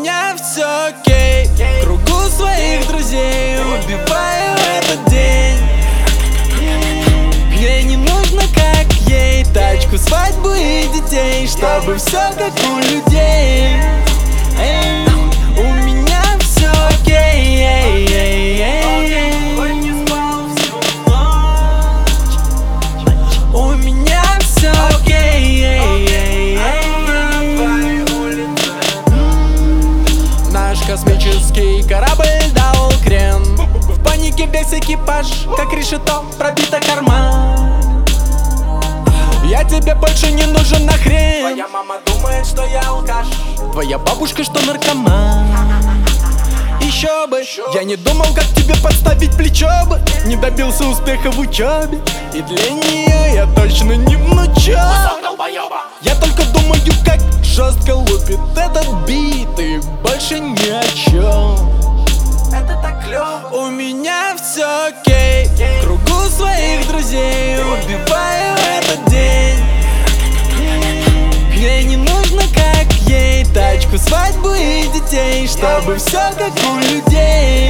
меня все окей, в кругу своих друзей убиваю этот день. Мне не нужно, как ей, тачку, свадьбу и детей, чтобы все как у людей. У меня все окей. У меня все окей. Наш космический корабль дал крен. В панике весь экипаж, как решето, пробито карман. Я тебе больше не нужен нахрен. Твоя мама думает, что я алкаш. Твоя бабушка, что наркоман. Еще бы, я не думал, как тебе подставить плечо бы. Не добился успеха в учебе, и для нее я точно не внучок. Я только думаю, как жестко лупит этот бит, и больше ни о чем. Это так клёво. У меня все окей, в кругу своих друзей убиваю этот день. Мне не нужно, как ей, тачку, свадьбу и детей, чтобы все как у людей.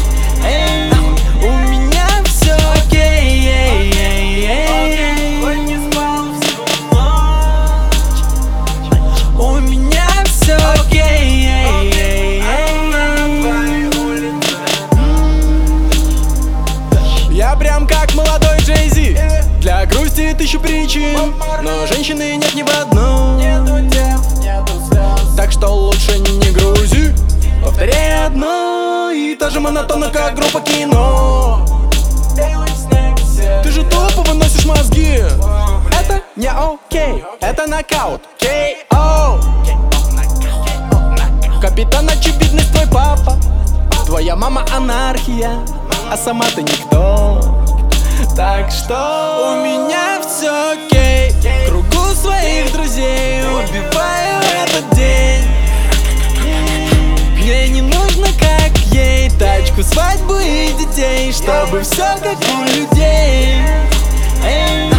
У меня все окей. Не спал всю ночь. У меня все окей. На твоей улице. Я прям как молодой Джей-Зи. Для грусти 1000 причин, но женщины нет ни в одной. Нету дев, нету слез. Так что лучше не грузи. Повторяй одно и то же монотонно, как группа кино. Белый снег, серый. Ты же тупо выносишь мозги. Это не окей, это нокаут. K.O. Капитан Очевидность твой папа. Твоя мама анархия, а сама ты никто. Так что у меня все окей, в кругу своих друзей убиваю этот день. Мне не нужно, как ей, тачку, свадьбу и детей, чтобы все как у людей.